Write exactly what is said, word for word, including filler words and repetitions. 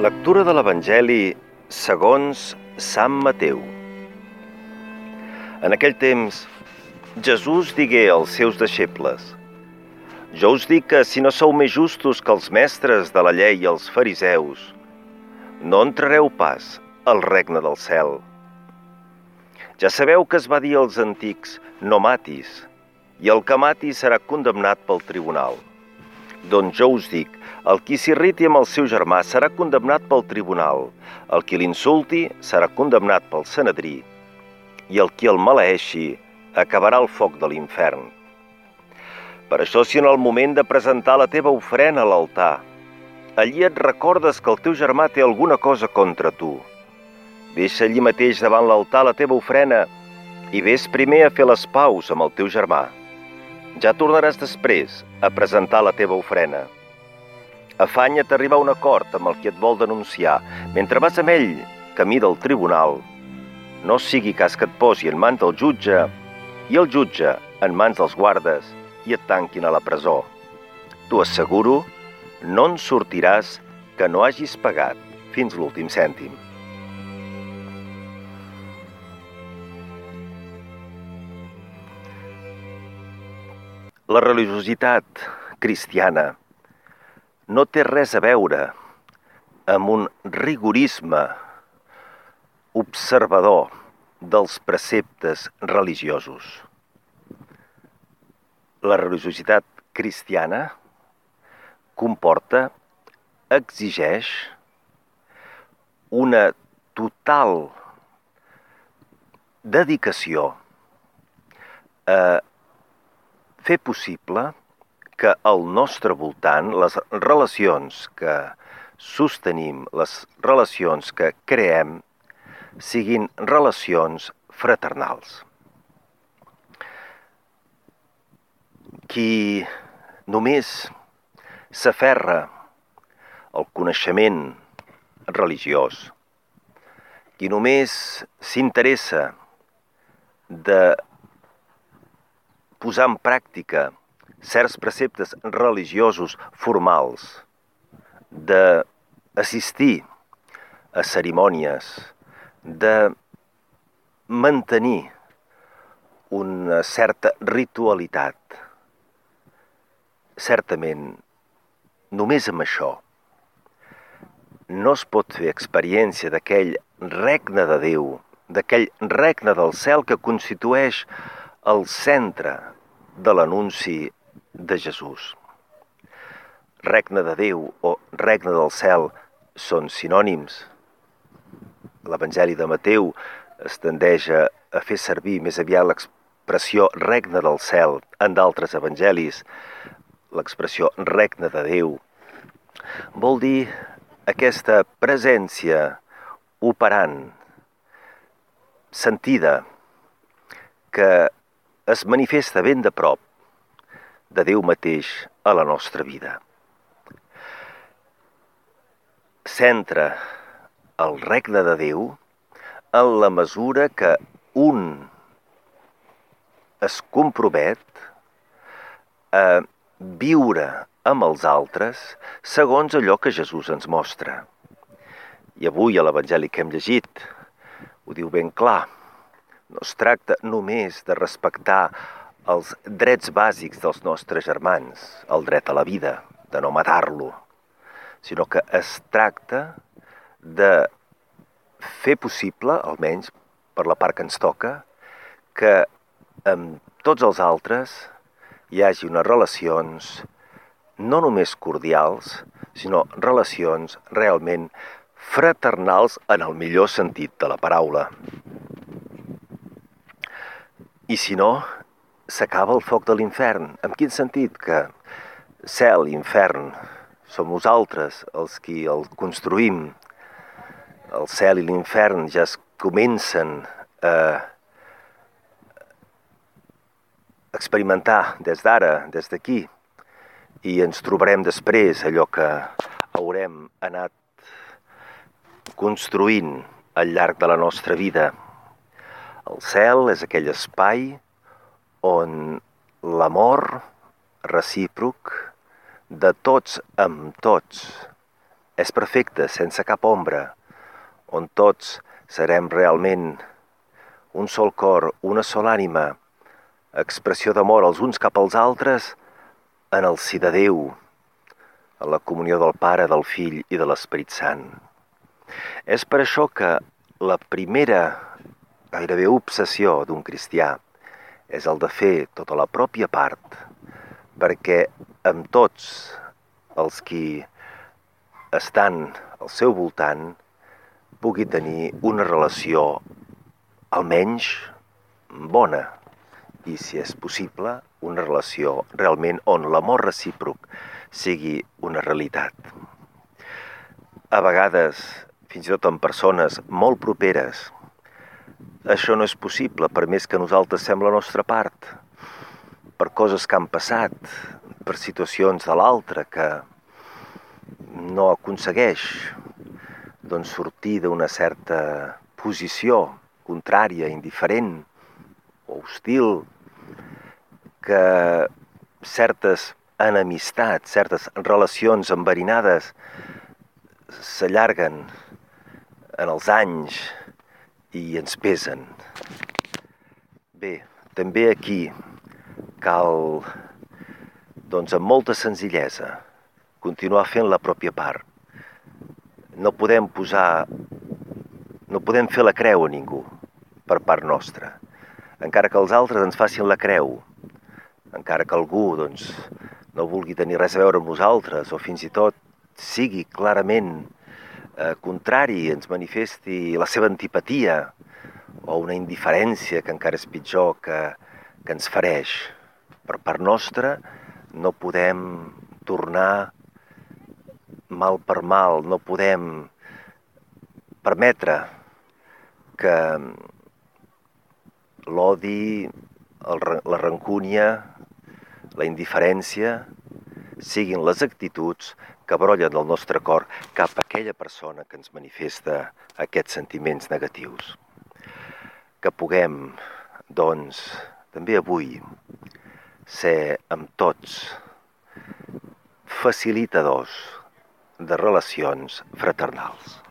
Lectura de l'Evangeli segons Sant Mateu. En aquell temps, Jesús digué als seus deixebles: Jo us dic que si no sou més justos que els mestres de la llei i els fariseus, no entrareu pas al regne del cel. Ja sabeu que es va dir als antics: no matis, i el que mati serà condemnat pel tribunal. Doncs jo us dic, el qui s'irriti amb el seu germà serà condemnat pel tribunal, el qui l'insulti serà condemnat pel Sanedrí, i el qui el maleeixi acabarà al foc de l'infern. Per això, si en el moment de presentar la teva ofrena a l'altar, allí et recordes que el teu germà té alguna cosa contra tu, deixa allí mateix davant l'altar la teva ofrena i vés primer a fer les paus amb el teu germà. Ja tornaràs després a presentar la teva ofrena. Afanya't a arribar a un acord amb el qui et vol denunciar. Mentre vas amb ell, camí del tribunal, no sigui cas que et posi en mans del jutge i el jutge en mans dels guardes i et tanquin a la presó. T'ho asseguro, no en sortiràs que no hagis pagat fins l'últim cèntim. La religiositat cristiana no té res a veure amb un rigorisme observador dels preceptes religiosos. La religiositat cristiana comporta, exigeix una total dedicació a fer possible que al nostre voltant les relacions que sostenim, les relacions que creem, siguin relacions fraternals. Qui només s'aferra al coneixement religiós, qui només s'interessa de posar en pràctica certs preceptes religiosos formals, d'assistir a cerimònies, de mantenir una certa ritualitat. Certament, només amb això no es pot fer experiència d'aquell regne de Déu, d'aquell regne del cel que constitueix el centre de l'anunci de Jesús. Regne de Déu o regne del cel són sinònims. L'Evangeli de Mateu es tendeix a fer servir més aviat l'expressió regne del cel. En d'altres evangelis, l'expressió regne de Déu vol dir aquesta presència operant, sentida, que es manifesta ben de prop de Déu mateix a la nostra vida. Centra el regne de Déu en la mesura que un es compromet a viure amb els altres segons allò que Jesús ens mostra. I avui a l'Evangeli que hem llegit ho diu ben clar. No es tracta només de respectar els drets bàsics dels nostres germans, el dret a la vida, de no matar-lo, sinó que es tracta de fer possible, almenys per la part que ens toca, que amb tots els altres hi hagi unes relacions no només cordials, sinó relacions realment fraternals en el millor sentit de la paraula. I si no, s'acaba el foc de l'infern. En quin sentit? Que cel i infern som nosaltres els qui el construïm. El cel i l'infern ja es comencen a experimentar des d'ara, des d'aquí, i ens trobarem després allò que haurem anat construint al llarg de la nostra vida. El cel és aquell espai on l'amor recíproc de tots amb tots és perfecte, sense cap ombra, on tots serem realment un sol cor, una sola ànima, expressió d'amor els uns cap als altres en el si de Déu, en la comunió del Pare, del Fill i de l'Esperit Sant. És per això que la primera gairebé obsessió d'un cristià és el de fer tota la pròpia part perquè amb tots els qui estan al seu voltant pugui tenir una relació almenys bona i, si és possible, una relació realment on l'amor recíproc sigui una realitat. A vegades, fins i tot en persones molt properes, això no és possible, per més que nosaltres fem la nostra part, per coses que han passat, per situacions de l'altre que no aconsegueix doncs, sortir d'una certa posició contrària, indiferent o hostil, que certes enemistats, certes relacions enverinades s'allarguen en els anys i ens pesen. Bé, també aquí cal, doncs amb molta senzillesa, continuar fent la pròpia part. No podem posar, no podem fer la creu a ningú per part nostra. Encara que els altres ens facin la creu, encara que algú doncs, no vulgui tenir res a veure amb nosaltres o fins i tot sigui clarament eh, contrari, ens manifesti la seva antipatia o una indiferència que encara és pitjor que, que ens fereix. Per part nostra no podem tornar mal per mal, no podem permetre que l'odi, la rancúnia, la indiferència siguin les actituds que brollen del nostre cor cap a aquella persona que ens manifesta aquests sentiments negatius. Que puguem, doncs, també avui, ser amb tots facilitadors de relacions fraternals.